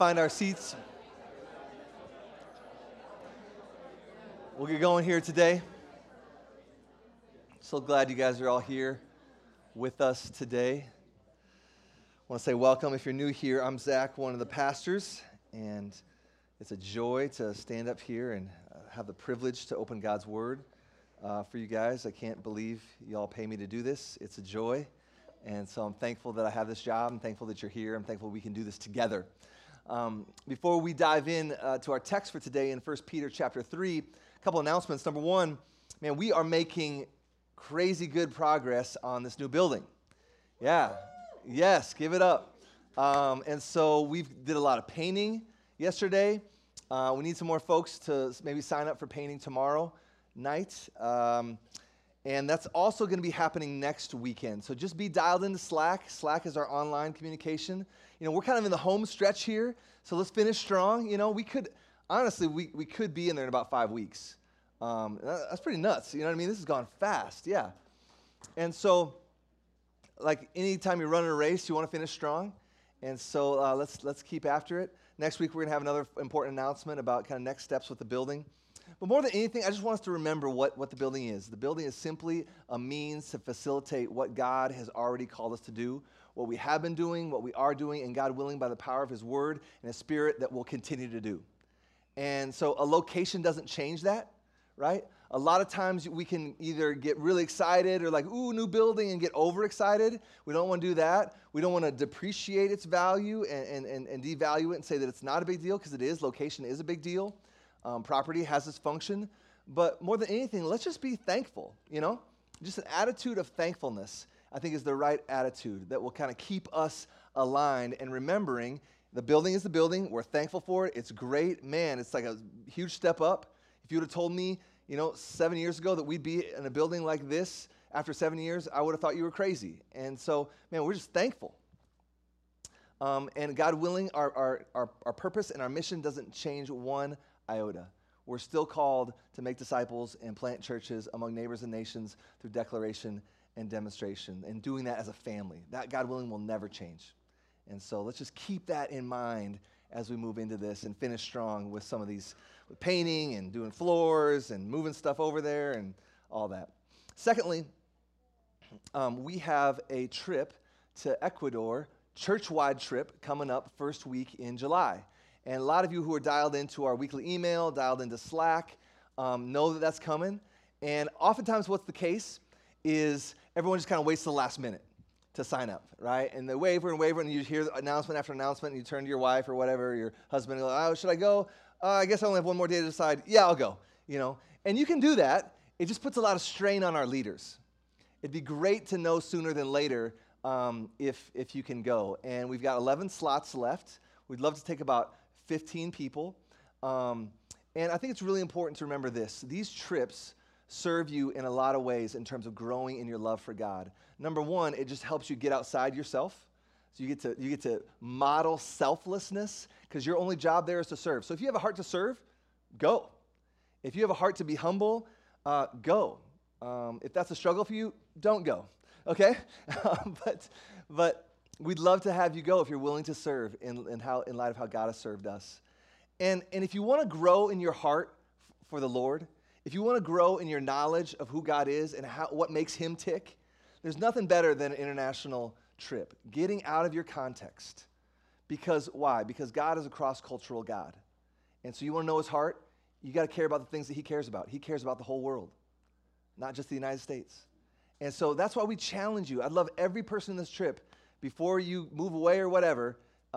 find our seats. We'll get going here today. So glad you guys are all here with us today. I want to say welcome. If you're new here, I'm Zach, one of the pastors, and it's a joy to stand up here and have the privilege to open God's Word for you guys. I can't believe you all pay me to do this. It's a joy, and so I'm thankful that I have this job. I'm thankful that you're here. I'm thankful we can do this together. Before we dive in to our text for today in 1 Peter chapter 3, a couple announcements. Number one, man, we are making crazy good progress on this new building. Yeah, yes, give it up. And so we did a lot of painting yesterday. We need some more folks to maybe sign up for painting tomorrow night. And that's also going to be happening next weekend. So just be dialed into Slack. Slack is our online communication. You know, we're kind of in the home stretch here, so let's finish strong. You know, we could, honestly, we could be in there in about 5 weeks. That's pretty nuts. You know what I mean? This has gone fast, yeah. And so, like anytime you're running a race, you want to finish strong. And so let's keep after it. Next week, we're going to have another important announcement about kind of next steps with the building. But more than anything, I just want us to remember what the building is. The building is simply a means to facilitate what God has already called us to do, what we have been doing, what we are doing, and God willing, by the power of His Word and His Spirit, that we'll continue to do. And so a location doesn't change that, right? A lot of times we can either get really excited or like, ooh, new building, and get overexcited. We don't want to do that. We don't want to depreciate its value and devalue it and say that it's not a big deal, because it is. Location is a big deal. Property has its function. But more than anything, let's just be thankful, you know? Just an attitude of thankfulness, I think, is the right attitude that will kind of keep us aligned and remembering the building is the building. We're thankful for it. It's great. Man, it's like a huge step up. If you would have told me, 7 years ago that we'd be in a building like this after 7 years, I would have thought you were crazy. And so, man, we're just thankful. And God willing, our purpose and our mission doesn't change one iota. We're still called to make disciples and plant churches among neighbors and nations through declaration and demonstration, and doing that as a family. That, God willing, will never change. And so let's just keep that in mind as we move into this and finish strong with some of these, with painting and doing floors and moving stuff over there and all that. Secondly, we have a trip to Ecuador, church-wide trip, coming up first week in July. And a lot of you who are dialed into our weekly email, dialed into Slack, know that that's coming. And oftentimes what's the case is everyone just kind of waits till the last minute to sign up, right? And they waver, and you hear announcement after announcement, and you turn to your wife or whatever, your husband, and go, oh, should I go? I guess I only have one more day to decide. Yeah, I'll go, And you can do that. It just puts a lot of strain on our leaders. It'd be great to know sooner than later if you can go. And we've got 11 slots left. We'd love to take about 15 people. And I think it's really important to remember this. These trips serve you in a lot of ways in terms of growing in your love for God. Number one, it just helps you get outside yourself. So you get to model selflessness, because your only job there is to serve. So if you have a heart to serve, go. If you have a heart to be humble, go. If that's a struggle for you, don't go. Okay? But we'd love to have you go if you're willing to serve in light of how God has served us. And if you want to grow in your heart for the Lord, if you want to grow in your knowledge of who God is and what makes Him tick, there's nothing better than an international trip. Getting out of your context. Because why? Because God is a cross-cultural God. And so you want to know His heart? You got to care about the things that He cares about. He cares about the whole world, not just the United States. And so that's why we challenge you. I'd love every person in this trip, before you move away or whatever,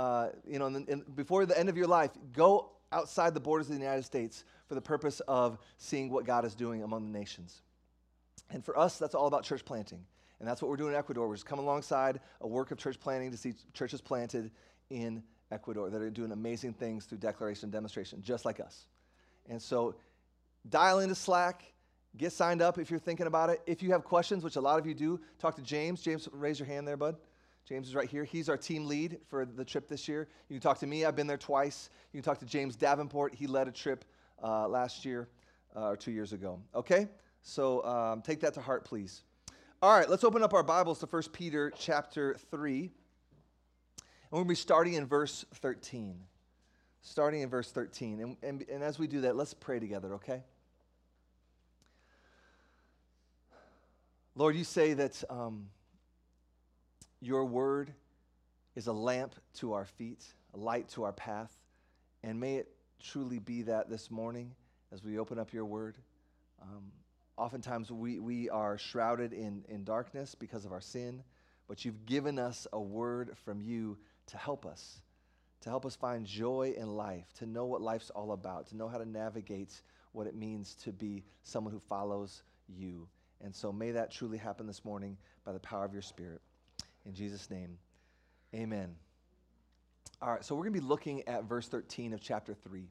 before the end of your life, go outside the borders of the United States for the purpose of seeing what God is doing among the nations. And for us, that's all about church planting. And that's what we're doing in Ecuador. We're just coming alongside a work of church planting to see churches planted in Ecuador that are doing amazing things through declaration and demonstration, just like us. And so dial into Slack. Get signed up if you're thinking about it. If you have questions, which a lot of you do, talk to James. James, raise your hand there, bud. James is right here. He's our team lead for the trip this year. You can talk to me. I've been there twice. You can talk to James Davenport. He led a trip last year or 2 years ago. Okay? So take that to heart, please. All right, let's open up our Bibles to 1 Peter chapter 3. And we're going to be starting in verse 13. starting in verse 13. And as we do that, let's pray together, okay? Lord, you say that your word is a lamp to our feet, a light to our path, and may it truly be that this morning as we open up your word. Oftentimes we are shrouded in darkness because of our sin, but you've given us a word from you to help us find joy in life, to know what life's all about, to know how to navigate what it means to be someone who follows you. And so may that truly happen this morning by the power of your Spirit. In Jesus' name, amen. All right, so we're going to be looking at verse 13 of chapter 3.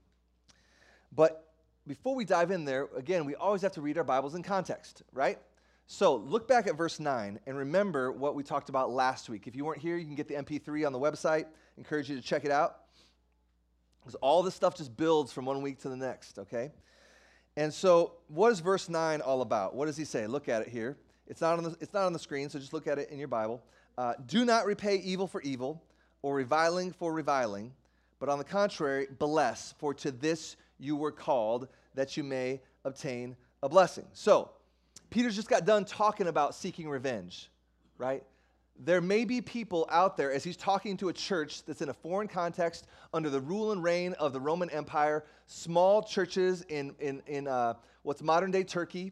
But before we dive in there, again, we always have to read our Bibles in context, right? So look back at verse 9 and remember what we talked about last week. If you weren't here, you can get the MP3 on the website. I encourage you to check it out, because all this stuff just builds from one week to the next, okay? And so what is verse 9 all about? What does he say? Look at it here. It's not on the screen, so just look at it in your Bible. Do not repay evil for evil or reviling for reviling, but on the contrary, bless, for to this you were called, that you may obtain a blessing. So Peter's just got done talking about seeking revenge, right? There may be people out there, as he's talking to a church that's in a foreign context under the rule and reign of the Roman Empire, small churches in what's modern-day Turkey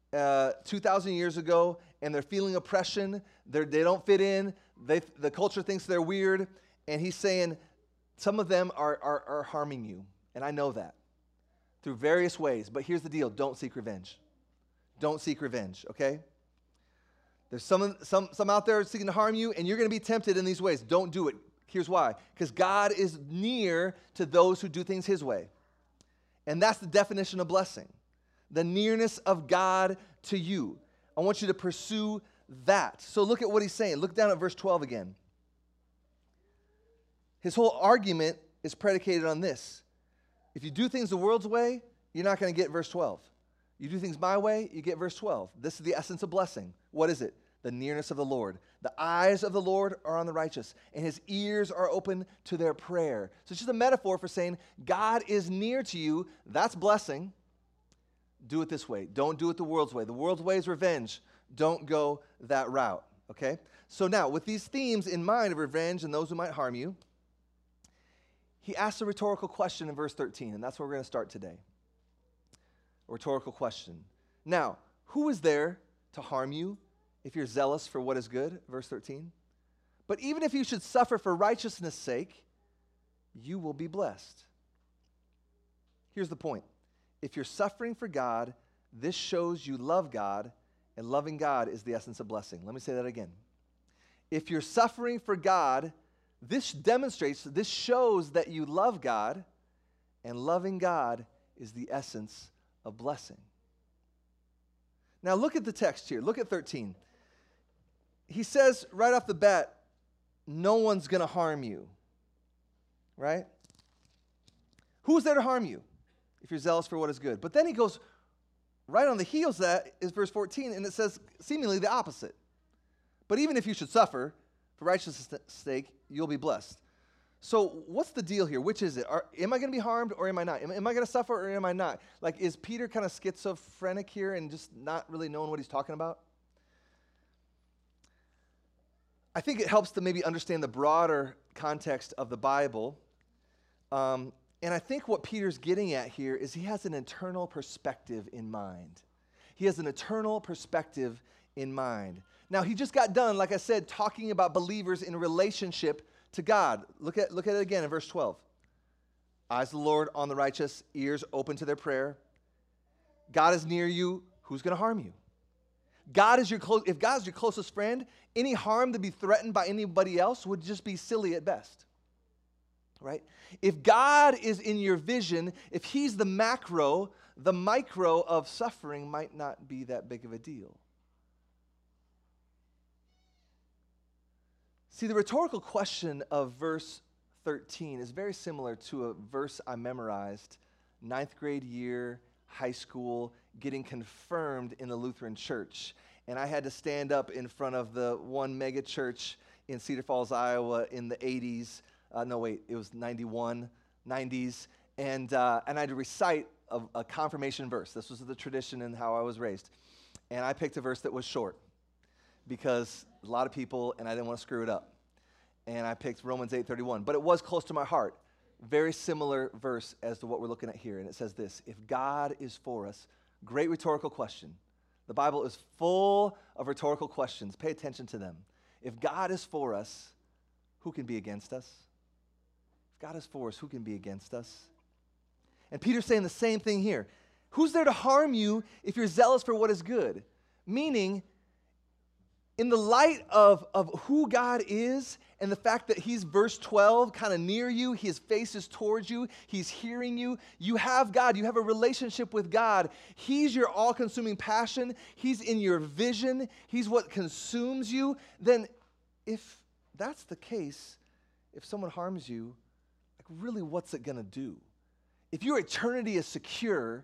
2,000 years ago, and they're feeling oppression. They don't fit in. The culture thinks they're weird, and he's saying some of them are harming you, and I know that through various ways. But here's the deal. Don't seek revenge. Don't seek revenge, okay? There's some out there seeking to harm you, and you're going to be tempted in these ways. Don't do it. Here's why. Because God is near to those who do things his way. And that's the definition of blessing. The nearness of God to you. I want you to pursue that. So look at what he's saying. Look down at verse 12 again. His whole argument is predicated on this. If you do things the world's way, you're not going to get verse 12. You do things my way, you get verse 12. This is the essence of blessing. What is it? The nearness of the Lord. The eyes of the Lord are on the righteous, and his ears are open to their prayer. So it's just a metaphor for saying God is near to you. That's blessing. Do it this way. Don't do it the world's way. The world's way is revenge. Don't go that route, okay? So now, with these themes in mind of revenge and those who might harm you, he asks a rhetorical question in verse 13, and that's where we're going to start today. A rhetorical question. Now, who is there to harm you if you're zealous for what is good? Verse 13. But even if you should suffer for righteousness' sake, you will be blessed. Here's the point. If you're suffering for God, this shows you love God, and loving God is the essence of blessing. Let me say that again. If you're suffering for God, this shows that you love God, and loving God is the essence of blessing. Now look at the text here. Look at 13. He says right off the bat, no one's going to harm you. Right? Who's there to harm you if you're zealous for what is good? But then he goes right on the heels of that is verse 14, and it says seemingly the opposite. But even if you should suffer for righteousness' sake, you'll be blessed. So what's the deal here? Which is it? Am I going to be harmed or am I not? Am I going to suffer or am I not? Like, is Peter kind of schizophrenic here and just not really knowing what he's talking about? I think it helps to maybe understand the broader context of the Bible. And I think what Peter's getting at here is he has an eternal perspective in mind. He has an eternal perspective in mind. Now, he just got done, like I said, talking about believers in relationship to God. Look at it again in verse 12. Eyes of the Lord on the righteous, ears open to their prayer. God is near you. Who's going to harm you? If God is your closest friend, any harm to be threatened by anybody else would just be silly at best. Right? If God is in your vision, if he's the macro, the micro of suffering might not be that big of a deal. See, the rhetorical question of verse 13 is very similar to a verse I memorized 9th grade year, high school, getting confirmed in the Lutheran church. And I had to stand up in front of the one mega church in Cedar Falls, Iowa in the 80s. It was 91, 90s, and I had to recite a confirmation verse. This was the tradition and how I was raised. And I picked a verse that was short because a lot of people, and I didn't want to screw it up. And I picked Romans 8:31, but it was close to my heart. Very similar verse as to what we're looking at here. And it says this: if God is for us, great rhetorical question. The Bible is full of rhetorical questions. Pay attention to them. If God is for us, who can be against us? If God is for us, who can be against us? And Peter's saying the same thing here. Who's there to harm you if you're zealous for what is good? Meaning, in the light of who God is and the fact that he's, verse 12, kind of near you, his face is towards you, he's hearing you, you have God, you have a relationship with God. He's your all-consuming passion. He's in your vision. He's what consumes you. Then if that's the case, if someone harms you, like really what's it going to do? If your eternity is secure,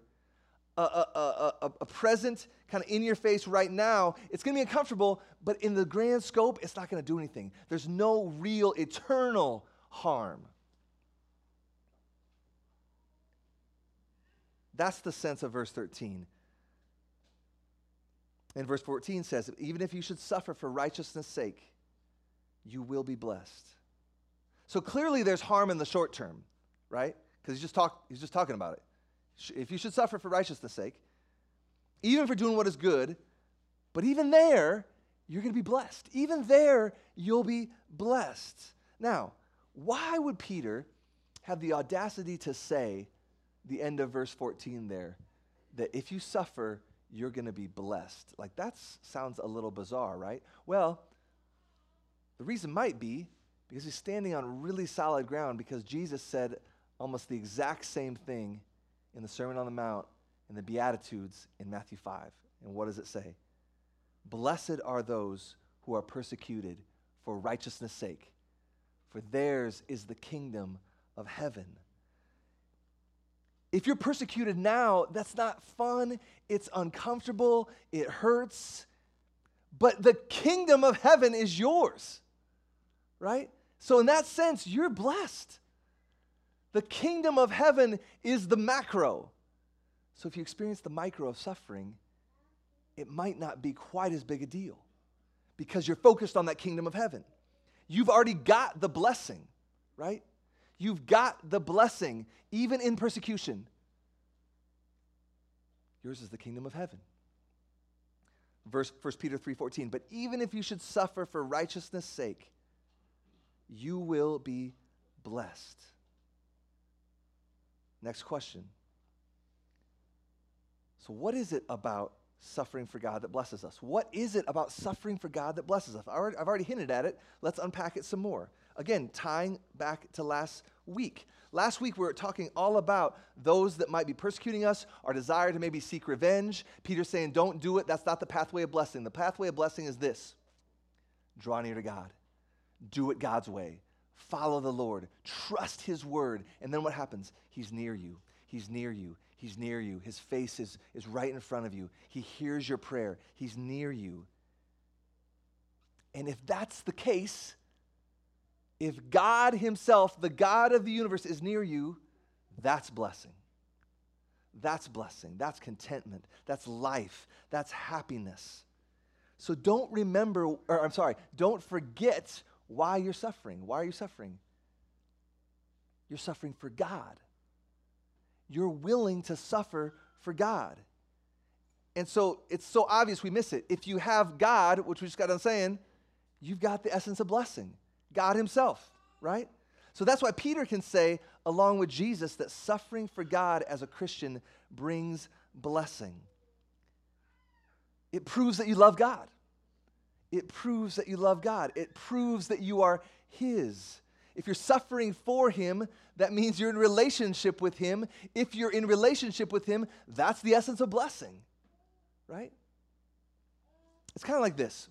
a present kind of in your face right now, it's going to be uncomfortable, but in the grand scope, it's not going to do anything. There's no real eternal harm. That's the sense of verse 13. And verse 14 says, even if you should suffer for righteousness' sake, you will be blessed. So clearly there's harm in the short term, right? Because he's just talking about it. If you should suffer for righteousness' sake, even for doing what is good, but even there, you're going to be blessed. Even there, you'll be blessed. Now, why would Peter have the audacity to say, the end of verse 14 there, that if you suffer, you're going to be blessed? Like, that sounds a little bizarre, right? Well, the reason might be because he's standing on really solid ground, because Jesus said almost the exact same thing in the Sermon on the Mount in the Beatitudes in Matthew 5. And what does it say? Blessed are those who are persecuted for righteousness' sake, for theirs is the kingdom of heaven. If you're persecuted now, that's not fun. It's uncomfortable. It hurts. But the kingdom of heaven is yours, right? So in that sense, you're blessed. The kingdom of heaven is the macro. So if you experience the micro of suffering, it might not be quite as big a deal because you're focused on that kingdom of heaven. You've already got the blessing, right? You've got the blessing even in persecution. Yours is the kingdom of heaven. 1 Peter 3:14, but even if you should suffer for righteousness' sake, you will be blessed. Next question. So what is it about suffering for God that blesses us? What is it about suffering for God that blesses us? I've already hinted at it. Let's unpack it some more. Again, tying back to last week. Last week, we were talking all about those that might be persecuting us, our desire to maybe seek revenge. Peter's saying, don't do it. That's not the pathway of blessing. The pathway of blessing is this: draw near to God. Do it God's way. Follow the Lord. Trust his word. And then what happens? He's near you. He's near you. He's near you. His face is right in front of you. He hears your prayer. He's near you. And if that's the case, if God himself, the God of the universe, is near you, that's blessing. That's blessing. That's contentment. That's life. That's happiness. So don't forget why you're suffering. Why are you suffering? You're suffering for God. You're willing to suffer for God. And so it's so obvious we miss it. If you have God, which we just got done saying, you've got the essence of blessing. God himself, right? So that's why Peter can say, along with Jesus, that suffering for God as a Christian brings blessing. It proves that you love God. It proves that you love God. It proves that you are his. If you're suffering for him, that means you're in relationship with him. If you're in relationship with him, that's the essence of blessing, right? It's kind of like this.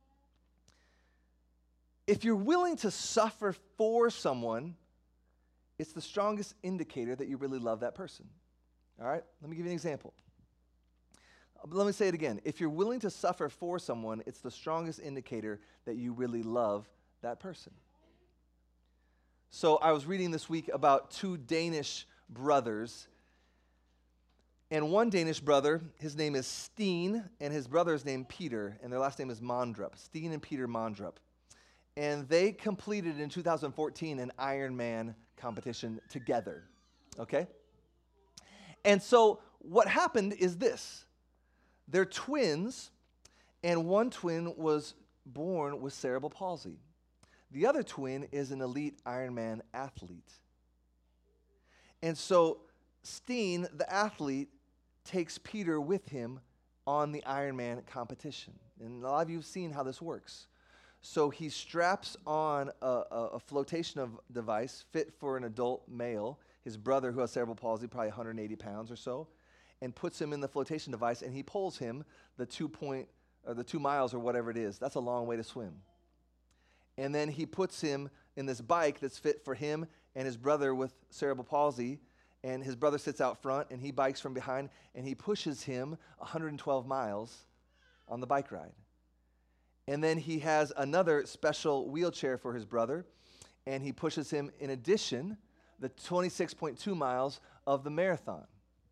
If you're willing to suffer for someone, it's the strongest indicator that you really love that person. All right? Let me give you an example. Let me say it again. If you're willing to suffer for someone, it's the strongest indicator that you really love that person. So I was reading this week about two Danish brothers. And one Danish brother, his name is Steen, and his brother is named Peter, and their last name is Mondrup. Steen and Peter Mondrup. And they completed in 2014 an Ironman competition together, okay? And so what happened is this. They're twins, and one twin was born with cerebral palsy. The other twin is an elite Ironman athlete. And so Steen, the athlete, takes Peter with him on the Ironman competition. And a lot of you have seen how this works. So he straps on a flotation device fit for an adult male, his brother who has cerebral palsy, probably 180 pounds or so, and puts him in the flotation device, and he pulls him the 2 miles or whatever it is. That's a long way to swim. And then he puts him in this bike that's fit for him and his brother with cerebral palsy, and his brother sits out front, and he bikes from behind, and he pushes him 112 miles on the bike ride. And then he has another special wheelchair for his brother, and he pushes him, in addition, the 26.2 miles of the marathon.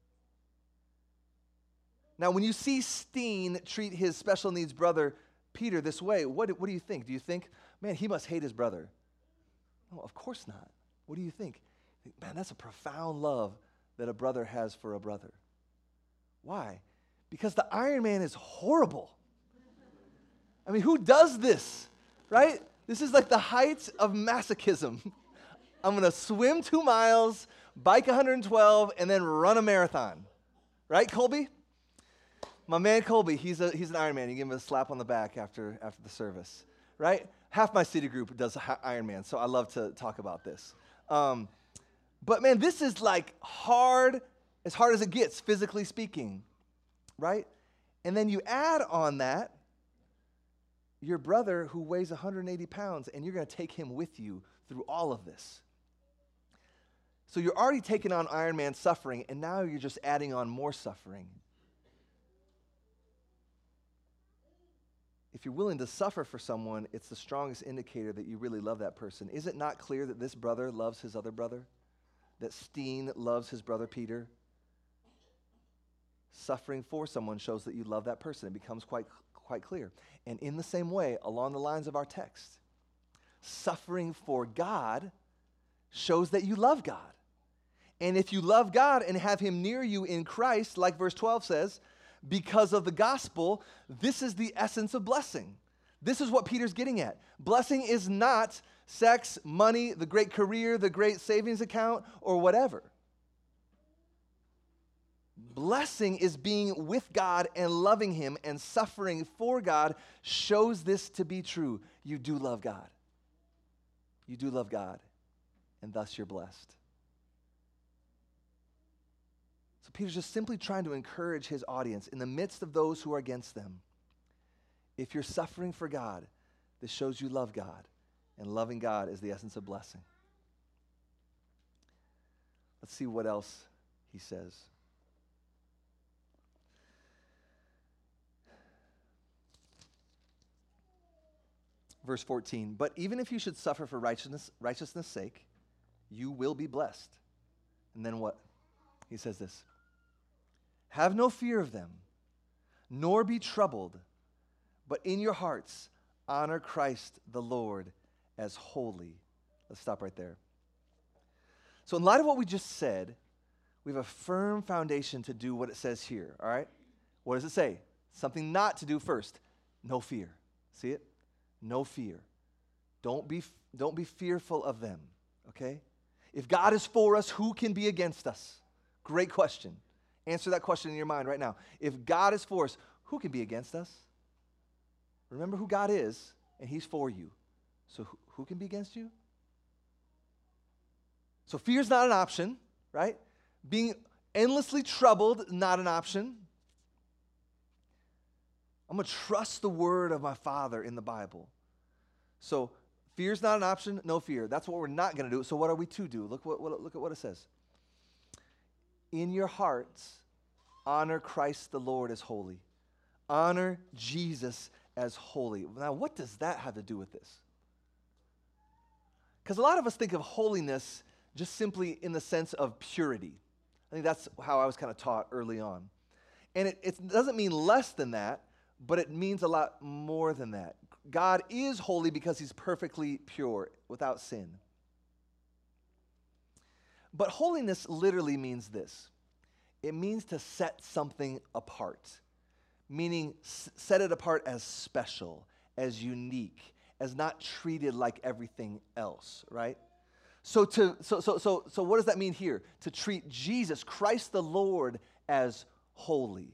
Now, when you see Steen treat his special needs brother, Peter, this way, what do you think? Do you think, man, he must hate his brother? No, of course not. What do you think? Man, that's a profound love that a brother has for a brother. Why? Because the Ironman is horrible. I mean, who does this, right? This is like the height of masochism. I'm going to swim 2 miles, bike 112, and then run a marathon. Right, Colby? My man Colby, he's an Ironman. You give him a slap on the back after the service, right? Half my city group does Ironman, so I love to talk about this. But man, this is like hard as it gets, physically speaking, right? And then you add on that your brother who weighs 180 pounds, and you're going to take him with you through all of this. So you're already taking on Ironman suffering, and now you're just adding on more suffering. If you're willing to suffer for someone, it's the strongest indicator that you really love that person. Is it not clear that this brother loves his other brother? That Steen loves his brother Peter? Suffering for someone shows that you love that person. It becomes quite clear. And in the same way, along the lines of our text, suffering for God shows that you love God. And if you love God and have him near you in Christ, like verse 12 says, because of the gospel, this is the essence of blessing. This is what Peter's getting at. Blessing is not sex, money, the great career, the great savings account, or whatever. Blessing is being with God and loving him, and suffering for God shows this to be true. You do love God. You do love God, and thus you're blessed. So Peter's just simply trying to encourage his audience in the midst of those who are against them. If you're suffering for God, this shows you love God, and loving God is the essence of blessing. Let's see what else he says. Verse 14, but even if you should suffer for righteousness' sake, you will be blessed. And then what? He says this, have no fear of them, nor be troubled, but in your hearts honor Christ the Lord as holy. Let's stop right there. So in light of what we just said, we have a firm foundation to do what it says here, all right? What does it say? Something not to do first. No fear. See it? No fear. Don't be fearful of them, okay? If God is for us, who can be against us? Great question. Answer that question in your mind right now. If God is for us, who can be against us? Remember who God is, and he's for you. So who can be against you? So fear's not an option, right? Being endlessly troubled, not an option. I'm going to trust the word of my Father in the Bible. So fear's not an option, no fear. That's what we're not going to do. So what are we to do? Look at what it says. In your hearts, honor Christ the Lord as holy. Honor Jesus as holy. Now, what does that have to do with this? Because a lot of us think of holiness just simply in the sense of purity. I think that's how I was kind of taught early on. And it doesn't mean less than that, but it means a lot more than that. God is holy because he's perfectly pure, without sin. But holiness literally means this. It means to set something apart, meaning set it apart as special, as unique, as not treated like everything else, right? So what does that mean here? To treat Jesus, Christ the Lord, as holy.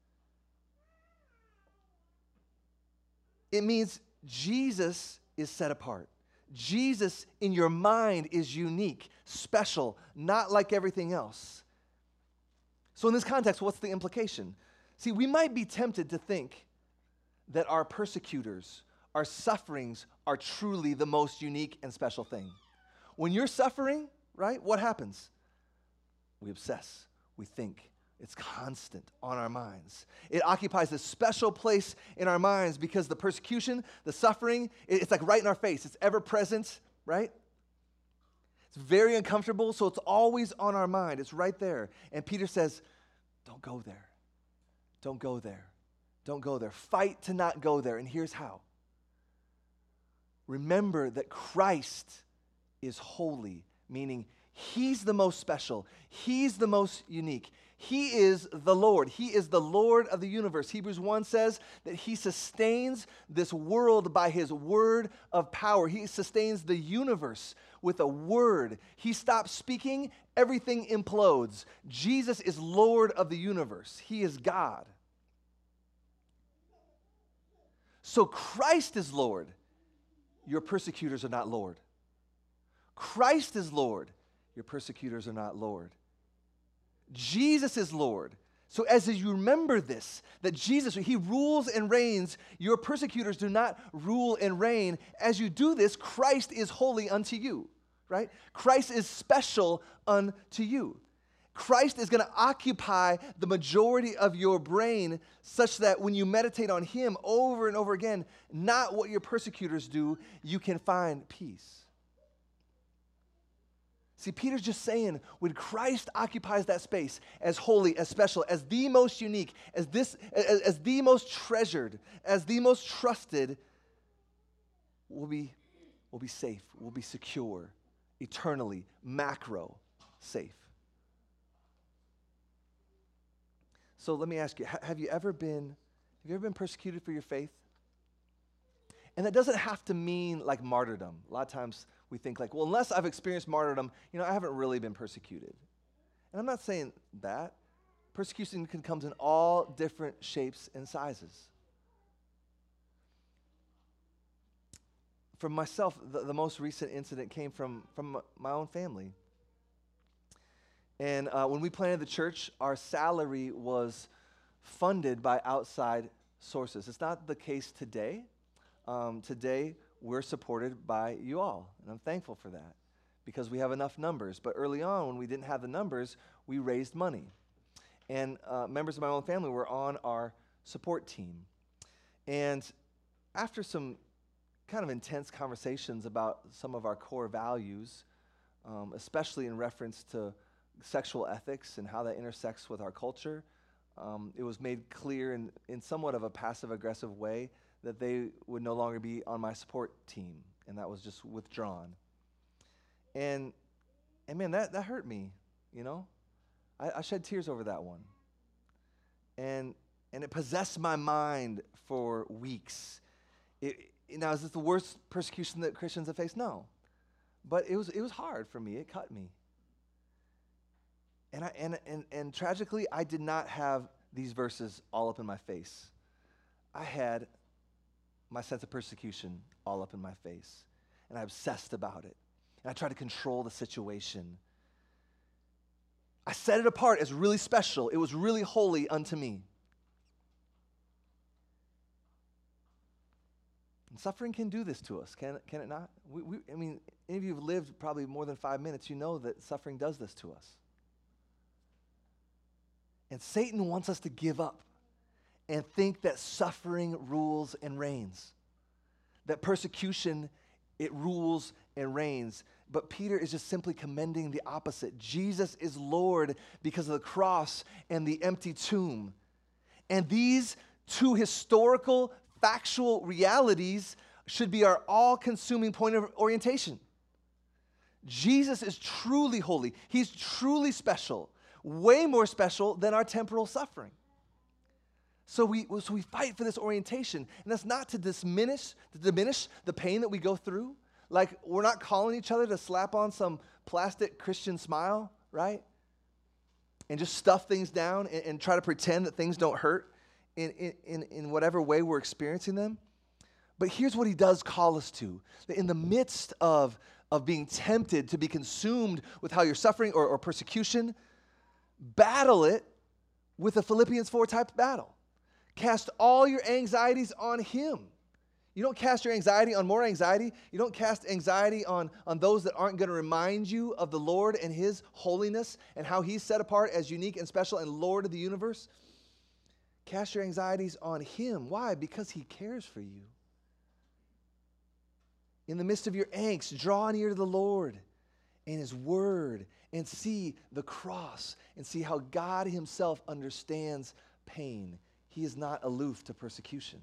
It means Jesus is set apart. Jesus in your mind is unique, special, not like everything else. So in this context, what's the implication? See, we might be tempted to think that our persecutors, our sufferings, are truly the most unique and special thing. When you're suffering, right, what happens? We obsess, we think. It's constant on our minds. It occupies a special place in our minds because the persecution, the suffering, it's like right in our face. It's ever present, right? It's very uncomfortable, so it's always on our mind. It's right there. And Peter says, don't go there. Don't go there. Don't go there. Fight to not go there. And here's how. Remember that Christ is holy, meaning he's the most special. He's the most unique. He is the Lord. He is the Lord of the universe. Hebrews 1 says that he sustains this world by his word of power. He sustains the universe with a word. He stops speaking, everything implodes. Jesus is Lord of the universe. He is God. So Christ is Lord. Your persecutors are not Lord. Christ is Lord. Your persecutors are not Lord. Jesus is Lord. So as you remember this, that Jesus, he rules and reigns, your persecutors do not rule and reign. As you do this, Christ is holy unto you, right? Christ is special unto you. Christ is going to occupy the majority of your brain such that when you meditate on him over and over again, not what your persecutors do, you can find peace. See, Peter's just saying, when Christ occupies that space as holy, as special, as the most unique, as the most treasured, as the most trusted, we'll be safe, we'll be secure, eternally, macro safe. So let me ask you, have you ever been persecuted for your faith? And that doesn't have to mean like martyrdom. A lot of times we think like, well, unless I've experienced martyrdom, I haven't really been persecuted. And I'm not saying that. Persecution can come in all different shapes and sizes. For myself, the most recent incident came from my own family. And when we planted the church, our salary was funded by outside sources. It's not the case today. Today, we're supported by you all, and I'm thankful for that because we have enough numbers. But early on, when we didn't have the numbers, we raised money. And members of my own family were on our support team. And after some kind of intense conversations about some of our core values, especially in reference to sexual ethics and how that intersects with our culture, it was made clear in somewhat of a passive-aggressive way that they would no longer be on my support team, and that was just withdrawn. And man, that hurt me, I shed tears over that one. And it possessed my mind for weeks. Now, is this the worst persecution that Christians have faced? No. But it was hard for me. It cut me. And tragically, I did not have these verses all up in my face. I had my sense of persecution all up in my face. And I obsessed about it. And I tried to control the situation. I set it apart as really special. It was really holy unto me. And suffering can do this to us, can it not? Any of you have lived probably more than 5 minutes, you know that suffering does this to us. And Satan wants us to give up and think that suffering rules and reigns, that persecution It rules and reigns. But Peter is just simply commending the opposite. Jesus is Lord because of the cross and the empty tomb. And these two historical, factual realities should be our all-consuming point of orientation. Jesus is truly holy. He's truly special, way more special than our temporal suffering. So we fight for this orientation, and that's not to diminish the pain that we go through. Like, we're not calling each other to slap on some plastic Christian smile, right? And just stuff things down and try to pretend that things don't hurt in whatever way we're experiencing them. But here's what he does call us to. That in the midst of being tempted to be consumed with how you're suffering or persecution, battle it with a Philippians 4 type battle. Cast all your anxieties on him. You don't cast your anxiety on more anxiety. You don't cast anxiety on those that aren't going to remind you of the Lord and his holiness and how he's set apart as unique and special and Lord of the universe. Cast your anxieties on him. Why? Because he cares for you. In the midst of your angst, draw near to the Lord and his word and see the cross and see how God himself understands pain. He is not aloof to persecution.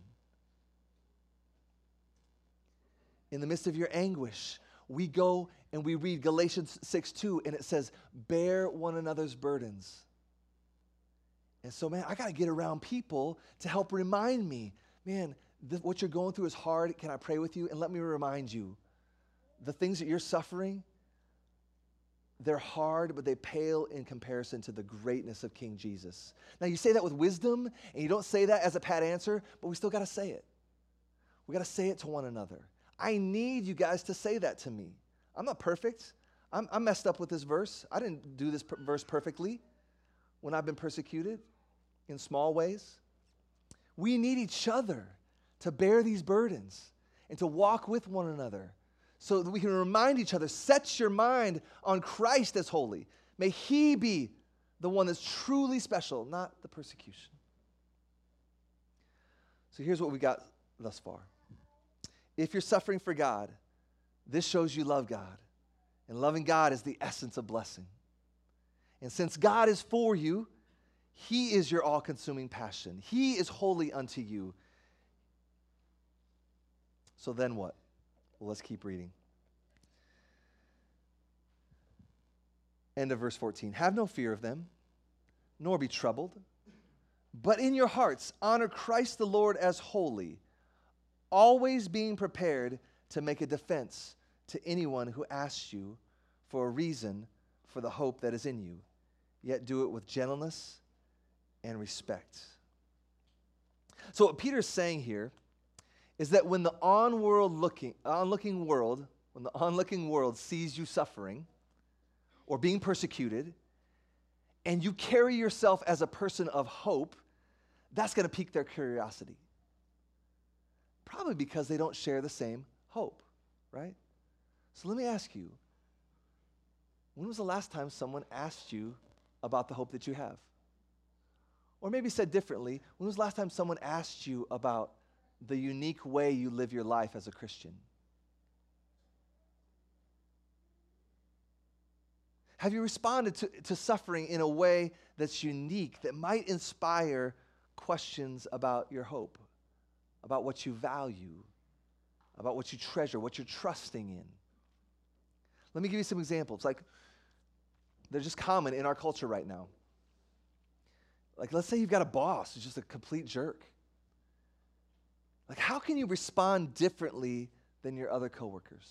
In the midst of your anguish, we go and we read Galatians 6:2, and it says, bear one another's burdens. And so, man, I got to get around people to help remind me, man, what you're going through is hard. Can I pray with you? And let me remind you, the things that you're suffering, they're hard, but they pale in comparison to the greatness of King Jesus. Now, you say that with wisdom, and you don't say that as a pat answer, but we still got to say it. We got to say it to one another. I need you guys to say that to me. I'm not perfect. I'm messed up with this verse. I didn't do this verse perfectly when I've been persecuted in small ways. We need each other to bear these burdens and to walk with one another so that we can remind each other, set your mind on Christ as holy. May he be the one that's truly special, not the persecution. So here's what we got thus far. If you're suffering for God, this shows you love God. And loving God is the essence of blessing. And since God is for you, he is your all-consuming passion. He is holy unto you. So then what? Well, let's keep reading. End of verse 14. Have no fear of them, nor be troubled, but in your hearts honor Christ the Lord as holy, always being prepared to make a defense to anyone who asks you for a reason for the hope that is in you, yet do it with gentleness and respect. So what Peter's saying here is that when the onlooking world sees you suffering or being persecuted, and you carry yourself as a person of hope, that's going to pique their curiosity. Probably because they don't share the same hope, right? So let me ask you, when was the last time someone asked you about the hope that you have? Or maybe said differently, when was the last time someone asked you about the unique way you live your life as a Christian? Have you responded to suffering in a way that's unique, that might inspire questions about your hope, about what you value, about what you treasure, what you're trusting in? Let me give you some examples. Like, they're just common in our culture right now. Like, let's say you've got a boss who's just a complete jerk. Like, how can you respond differently than your other coworkers?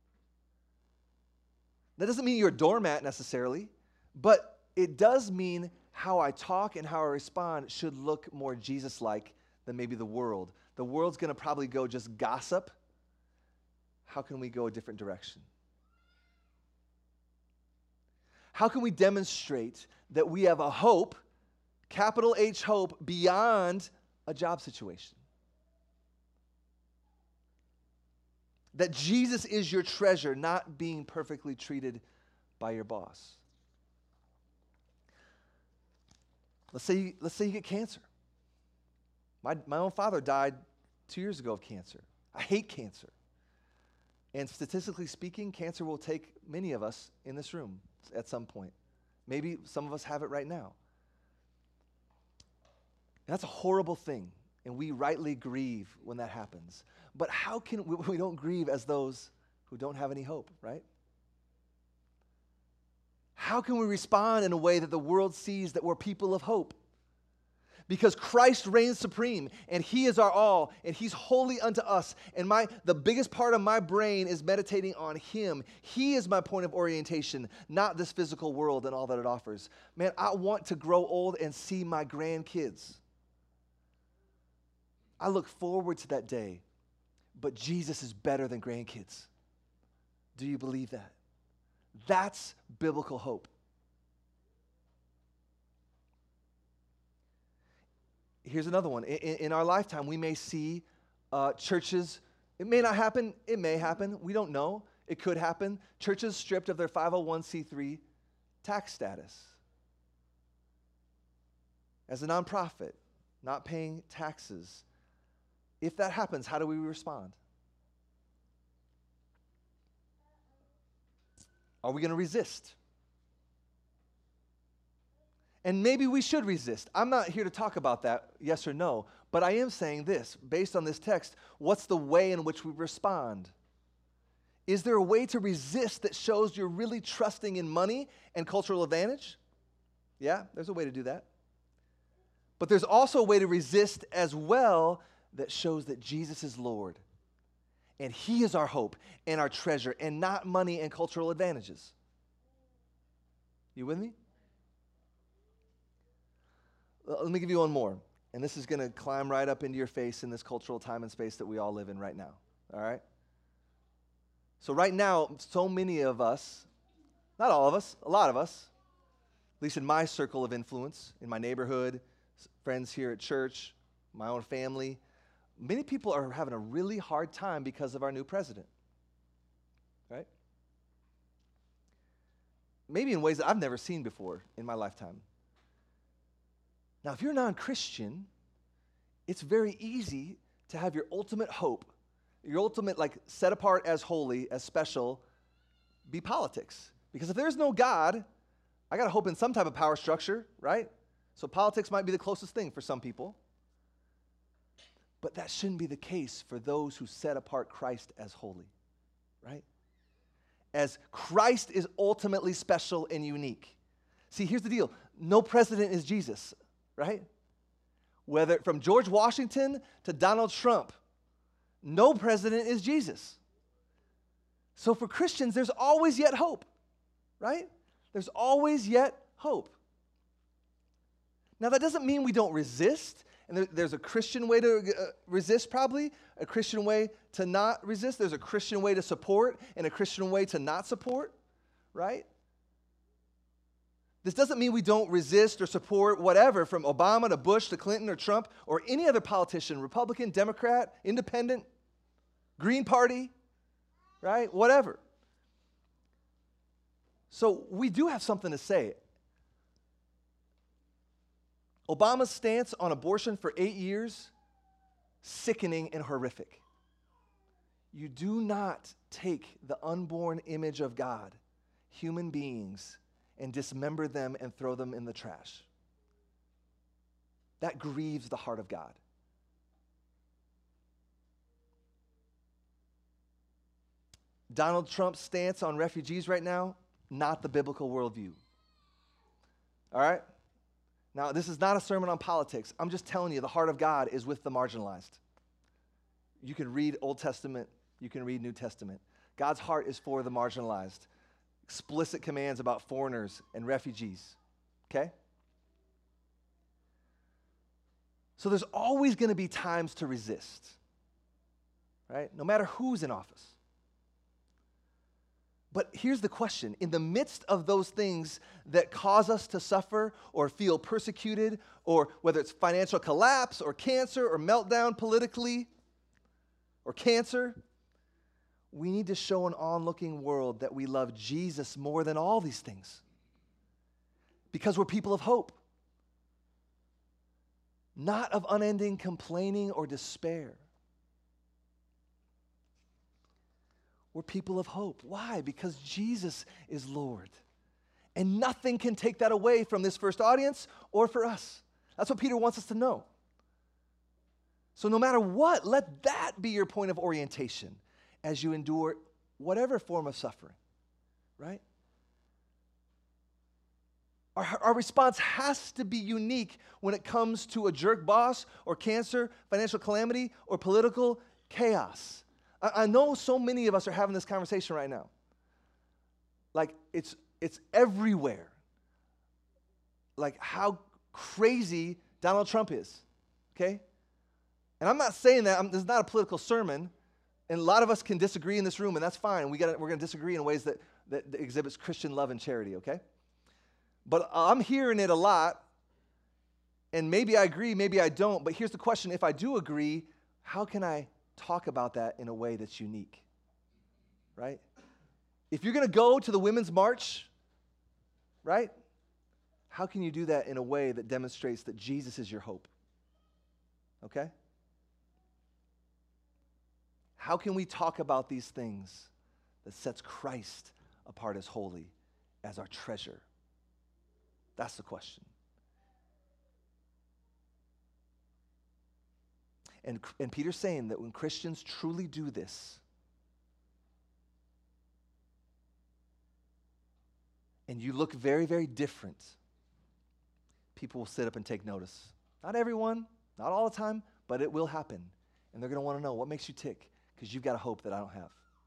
That doesn't mean you're a doormat necessarily, but it does mean how I talk and how I respond should look more Jesus-like than maybe the world. The world's going to probably go just gossip. How can we go a different direction? How can we demonstrate that we have a hope, capital H hope, beyond a job situation? That Jesus is your treasure, not being perfectly treated by your boss. Let's say you get cancer. My own father died 2 years ago of cancer. I hate cancer. And statistically speaking, cancer will take many of us in this room at some point. Maybe some of us have it right now. And that's a horrible thing, and we rightly grieve when that happens. But how can we don't grieve as those who don't have any hope, right? How can we respond in a way that the world sees that we're people of hope? Because Christ reigns supreme, and he is our all, and he's holy unto us. And the biggest part of my brain is meditating on him. He is my point of orientation, not this physical world and all that it offers. Man, I want to grow old and see my grandkids. I look forward to that day, but Jesus is better than grandkids. Do you believe that? That's biblical hope. Here's another one. In our lifetime, we may see churches, it may not happen, it may happen, we don't know. It could happen. Churches stripped of their 501c3 tax status. As a nonprofit, not paying taxes. If that happens, how do we respond? Are we going to resist? And maybe we should resist. I'm not here to talk about that, yes or no, but I am saying this, based on this text, what's the way in which we respond? Is there a way to resist that shows you're really trusting in money and cultural advantage? Yeah, there's a way to do that. But there's also a way to resist as well that shows that Jesus is Lord. And he is our hope and our treasure, and not money and cultural advantages. You with me? Let me give you one more. And this is going to climb right up into your face in this cultural time and space that we all live in right now. All right? So right now, so many of us, not all of us, a lot of us, at least in my circle of influence, in my neighborhood, friends here at church, my own family, many people are having a really hard time because of our new president. Right? Maybe in ways that I've never seen before in my lifetime. Now, if you're non-Christian, it's very easy to have your ultimate hope, your ultimate, set apart as holy, as special, be politics. Because if there's no God, I got to hope in some type of power structure, right? So politics might be the closest thing for some people. But that shouldn't be the case for those who set apart Christ as holy, right? As Christ is ultimately special and unique. See, here's the deal. No president is Jesus. Right? Whether from George Washington to Donald Trump, no president is Jesus. So for Christians, there's always yet hope, right? There's always yet hope. Now, that doesn't mean we don't resist, and there's a Christian way to resist probably, a Christian way to not resist. There's a Christian way to support and a Christian way to not support, right? This doesn't mean we don't resist or support whatever, from Obama to Bush to Clinton or Trump or any other politician, Republican, Democrat, Independent, Green Party, right? Whatever. So we do have something to say. Obama's stance on abortion for 8 years, sickening and horrific. You do not take the unborn image of God, human beings, and dismember them and throw them in the trash. That grieves the heart of God. Donald Trump's stance on refugees right now, not the biblical worldview. All right? Now, this is not a sermon on politics. I'm just telling you, the heart of God is with the marginalized. You can read Old Testament, you can read New Testament. God's heart is for the marginalized. Explicit commands about foreigners and refugees, okay? So there's always going to be times to resist, right? No matter who's in office. But here's the question. In the midst of those things that cause us to suffer or feel persecuted, or whether it's financial collapse or cancer or meltdown politically or cancer, we need to show an onlooking world that we love Jesus more than all these things. Because we're people of hope. Not of unending complaining or despair. We're people of hope. Why? Because Jesus is Lord. And nothing can take that away from this first audience or for us. That's what Peter wants us to know. So no matter what, let that be your point of orientation as you endure whatever form of suffering, right? Our response has to be unique when it comes to a jerk boss or cancer, financial calamity, or political chaos. I know so many of us are having this conversation right now. Like, it's everywhere. Like, how crazy Donald Trump is, okay? And I'm not saying that, this is not a political sermon, and a lot of us can disagree in this room, and that's fine. We're going to disagree in ways that exhibits Christian love and charity, okay? But I'm hearing it a lot, and maybe I agree, maybe I don't, but here's the question. If I do agree, how can I talk about that in a way that's unique, right? If you're going to go to the Women's March, right, how can you do that in a way that demonstrates that Jesus is your hope, okay? How can we talk about these things that sets Christ apart as holy, as our treasure? That's the question. And Peter's saying that when Christians truly do this, and you look very, very different, people will sit up and take notice. Not everyone, not all the time, but it will happen. And they're going to want to know, what makes you tick? Because you've got a hope that I don't have.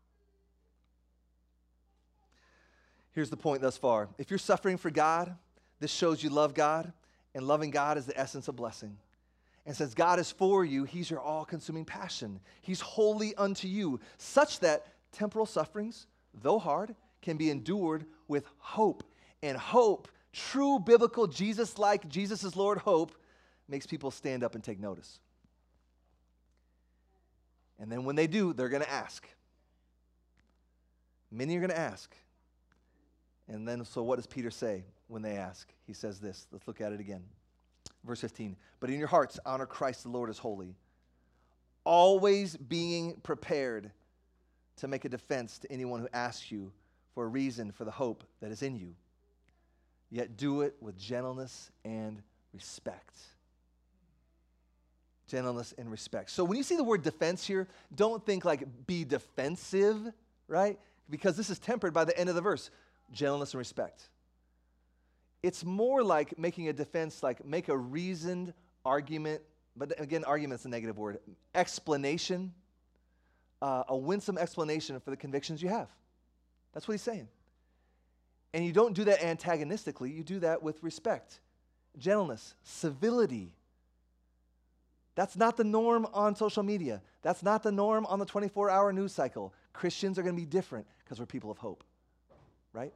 Here's the point thus far. If you're suffering for God, this shows you love God, and loving God is the essence of blessing. And since God is for you, he's your all-consuming passion. He's holy unto you, such that temporal sufferings, though hard, can be endured with hope. And hope, true biblical Jesus-like, Jesus is Lord hope, makes people stand up and take notice. And then when they do, they're going to ask. Many are going to ask. And then, so what does Peter say when they ask? He says this. Let's look at it again. Verse 15. But in your hearts, honor Christ the Lord as holy, always being prepared to make a defense to anyone who asks you for a reason for the hope that is in you. Yet do it with gentleness and respect. Gentleness and respect. So when you see the word defense here, don't think like be defensive, right? Because this is tempered by the end of the verse. Gentleness and respect. It's more like making a defense, like make a reasoned argument, but again, argument's a negative word. Explanation, a winsome explanation for the convictions you have. That's what he's saying. And you don't do that antagonistically, you do that with respect, gentleness, civility. That's not the norm on social media. That's not the norm on the 24-hour news cycle. Christians are going to be different because we're people of hope, right?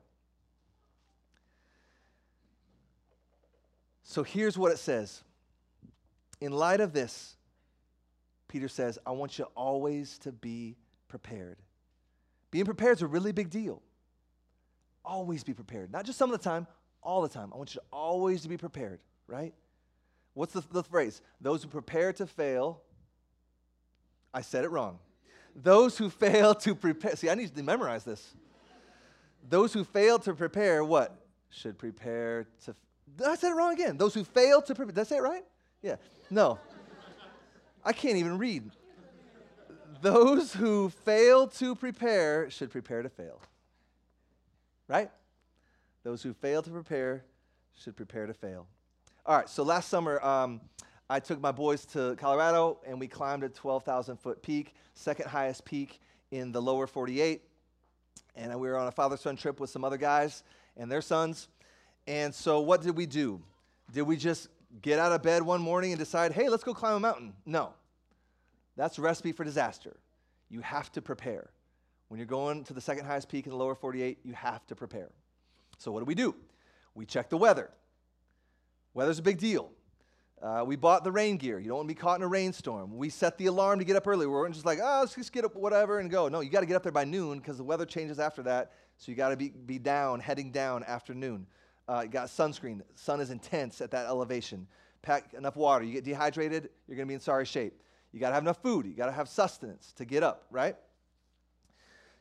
So here's what it says. In light of this, Peter says, I want you always to be prepared. Being prepared is a really big deal. Always be prepared. Not just some of the time, all the time. I want you to always be prepared, right? What's the phrase? Those who prepare to fail. I said it wrong. Those who fail to prepare. See, I need to memorize this. Those who fail to prepare, what? Should prepare to. I said it wrong again. Those who fail to prepare. Did I say it right? Yeah. No. I can't even read. Those who fail to prepare should prepare to fail. Right? Those who fail to prepare should prepare to fail. All right, so last summer, I took my boys to Colorado, and we climbed a 12,000-foot peak, second highest peak in the lower 48. And we were on a father-son trip with some other guys and their sons. And so what did we do? Did we just get out of bed one morning and decide, hey, let's go climb a mountain? No. That's a recipe for disaster. You have to prepare. When you're going to the second highest peak in the lower 48, you have to prepare. So what do? We check the weather. Weather's a big deal. We bought the rain gear. You don't want to be caught in a rainstorm. We set the alarm to get up early. We weren't just like, oh, let's just get up whatever and go. No, you got to get up there by noon because the weather changes after that. So you got to be down, heading down after noon. You got sunscreen. Sun is intense at that elevation. Pack enough water. You get dehydrated, you're going to be in sorry shape. You got to have enough food. You got to have sustenance to get up, right?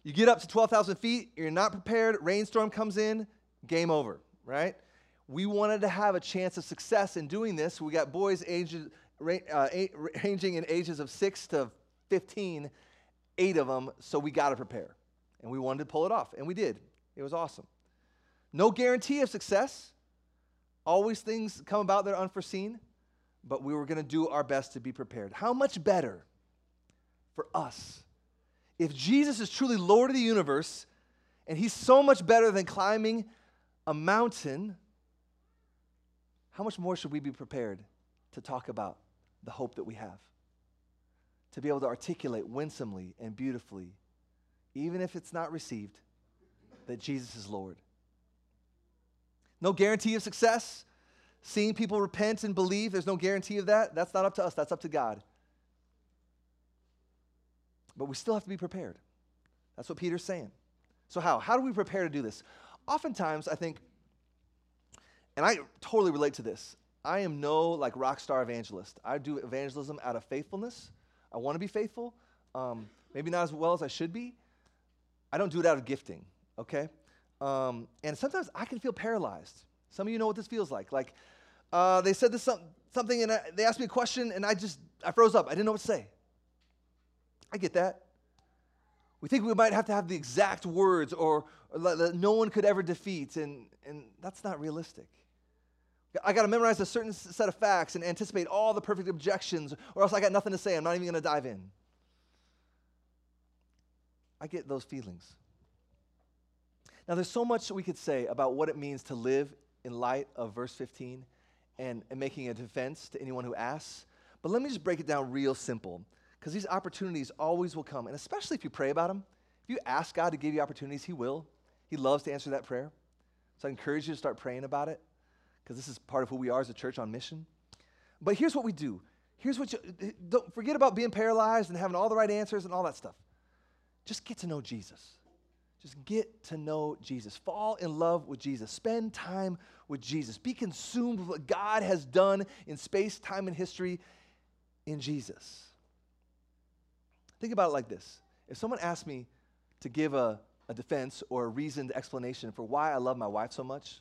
You get up to 12,000 feet, you're not prepared, rainstorm comes in, game over, right? We wanted to have a chance of success in doing this. We got boys ranging in ages of 6 to 15, 8 of them, so we got to prepare. And we wanted to pull it off, and we did. It was awesome. No guarantee of success. Always things come about that are unforeseen, but we were going to do our best to be prepared. How much better for us if Jesus is truly Lord of the universe, and he's so much better than climbing a mountain, how much more should we be prepared to talk about the hope that we have? To be able to articulate winsomely and beautifully, even if it's not received, that Jesus is Lord. No guarantee of success. Seeing people repent and believe, there's no guarantee of that. That's not up to us. That's up to God. But we still have to be prepared. That's what Peter's saying. So how? How do we prepare to do this? Oftentimes, I think, and I totally relate to this, I am no like rock star evangelist. I do evangelism out of faithfulness. I want to be faithful. Maybe not as well as I should be. I don't do it out of gifting, okay? And sometimes I can feel paralyzed. Some of you know what this feels like. Like they said this something, and they asked me a question, and I froze up. I didn't know what to say. I get that. We think we might have to have the exact words or that no one could ever defeat, and that's not realistic. I got to memorize a certain set of facts and anticipate all the perfect objections, or else I got nothing to say. I'm not even going to dive in. I get those feelings. Now, there's so much we could say about what it means to live in light of verse 15 and making a defense to anyone who asks. But let me just break it down real simple, because these opportunities always will come, and especially if you pray about them. If you ask God to give you opportunities, he will. He loves to answer that prayer. So I encourage you to start praying about it, because this is part of who we are as a church on mission. But here's what we do. Don't forget about being paralyzed and having all the right answers and all that stuff. Just get to know Jesus. Just get to know Jesus. Fall in love with Jesus. Spend time with Jesus. Be consumed with what God has done in space, time, and history in Jesus. Think about it like this. If someone asked me to give a defense or a reasoned explanation for why I love my wife so much,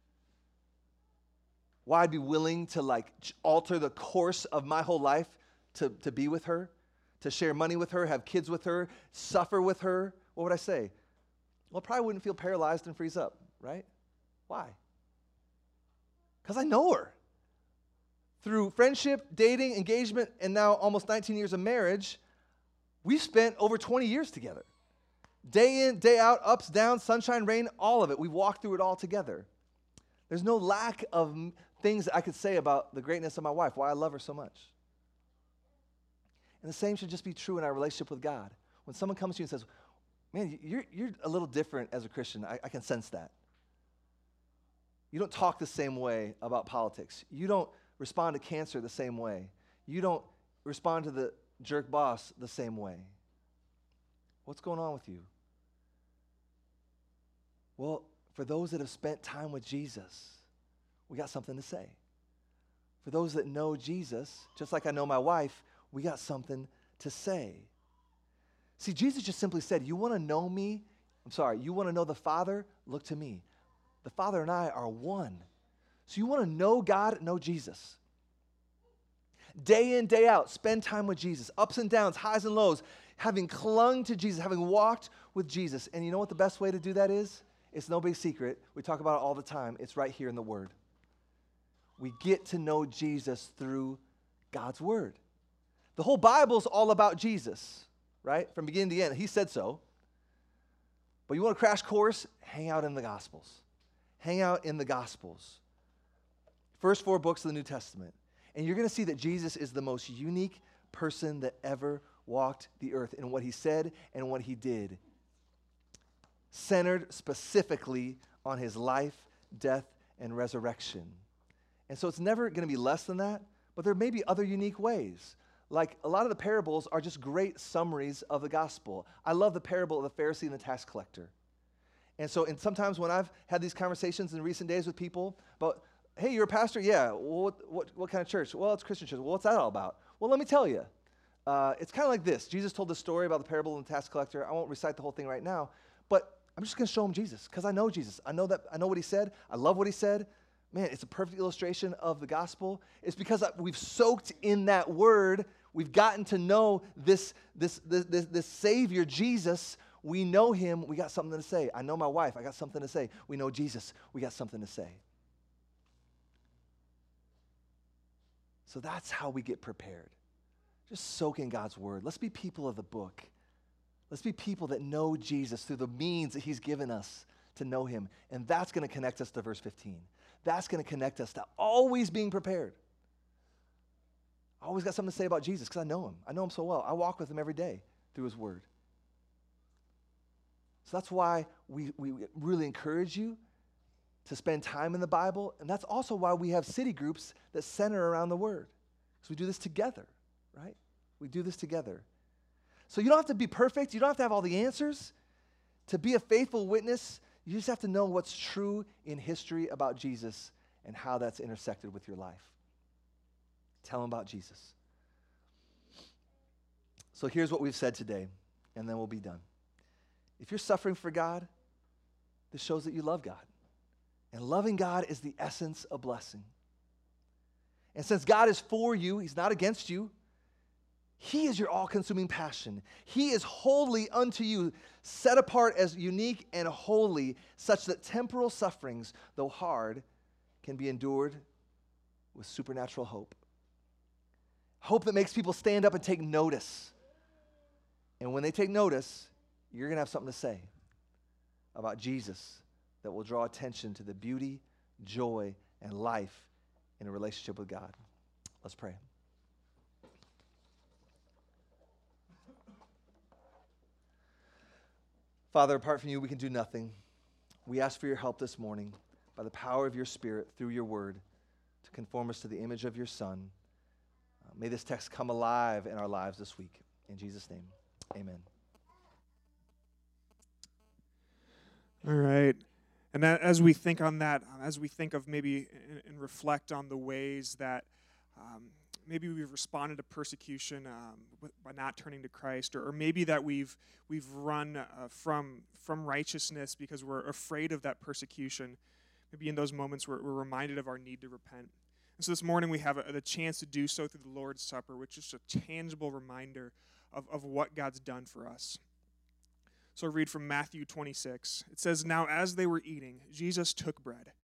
why I'd be willing to alter the course of my whole life to be with her, to share money with her, have kids with her, suffer with her, what would I say? Well, I probably wouldn't feel paralyzed and freeze up, right? Why? Because I know her. Through friendship, dating, engagement, and now almost 19 years of marriage, we've spent over 20 years together. Day in, day out, ups, downs, sunshine, rain, all of it. We walked through it all together. There's no lack of things that I could say about the greatness of my wife, why I love her so much. And the same should just be true in our relationship with God. When someone comes to you and says, man, you're a little different as a Christian. I can sense that. You don't talk the same way about politics. You don't respond to cancer the same way. You don't respond to the jerk boss the same way. What's going on with you? Well, for those that have spent time with Jesus, we got something to say. For those that know Jesus, just like I know my wife, we got something to say. See, Jesus just simply said, you want to know me? You want to know the Father? Look to me. The Father and I are one. So you want to know God? Know Jesus. Day in, day out, spend time with Jesus. Ups and downs, highs and lows, having clung to Jesus, having walked with Jesus. And you know what the best way to do that is? It's no big secret. We talk about it all the time. It's right here in the Word. We get to know Jesus through God's Word. The whole Bible's all about Jesus, right? From beginning to end. He said so. But you want a crash course? Hang out in the Gospels. Hang out in the Gospels. First 4 books of the New Testament. And you're going to see that Jesus is the most unique person that ever walked the earth in what he said and what he did. Centered specifically on his life, death, and resurrection. And so it's never going to be less than that, but there may be other unique ways. Like a lot of the parables are just great summaries of the gospel. I love the parable of the Pharisee and the tax collector. And sometimes when I've had these conversations in recent days with people about, hey, you're a pastor? Yeah. Well, what kind of church? Well, it's a Christian church. Well, what's that all about? Well, let me tell you. it's kind of like this. Jesus told the story about the parable of the tax collector. I won't recite the whole thing right now, but I'm just going to show him Jesus because I know Jesus. I know what he said. I love what he said. Man, it's a perfect illustration of the gospel. It's because we've soaked in that word. We've gotten to know this Savior, Jesus. We know him. We got something to say. I know my wife. I got something to say. We know Jesus. We got something to say. So that's how we get prepared. Just soak in God's word. Let's be people of the book. Let's be people that know Jesus through the means that he's given us to know him. And that's going to connect us to verse 15. That's going to connect us to always being prepared. I always got something to say about Jesus because I know him. I know him so well. I walk with him every day through his word. So that's why we really encourage you to spend time in the Bible. And that's also why we have city groups that center around the word. Because we do this together, right? We do this together. So you don't have to be perfect. You don't have to have all the answers. To be a faithful witness, you just have to know what's true in history about Jesus and how that's intersected with your life. Tell them about Jesus. So here's what we've said today, and then we'll be done. If you're suffering for God, this shows that you love God. And loving God is the essence of blessing. And since God is for you, he's not against you, he is your all-consuming passion. He is holy unto you, set apart as unique and holy, such that temporal sufferings, though hard, can be endured with supernatural hope. Hope that makes people stand up and take notice. And when they take notice, you're going to have something to say about Jesus that will draw attention to the beauty, joy, and life in a relationship with God. Let's pray. Father, apart from you, we can do nothing. We ask for your help this morning by the power of your Spirit through your word to conform us to the image of your Son. May this text come alive in our lives this week. In Jesus' name, amen. All right. And that, as we think on that, as we think of maybe and reflect on the ways that maybe we've responded to persecution by not turning to Christ, or maybe that we've run from righteousness because we're afraid of that persecution. Maybe in those moments we're reminded of our need to repent. And so this morning we have the chance to do so through the Lord's Supper, which is a tangible reminder of what God's done for us. So I read from Matthew 26. It says, "Now as they were eating, Jesus took bread.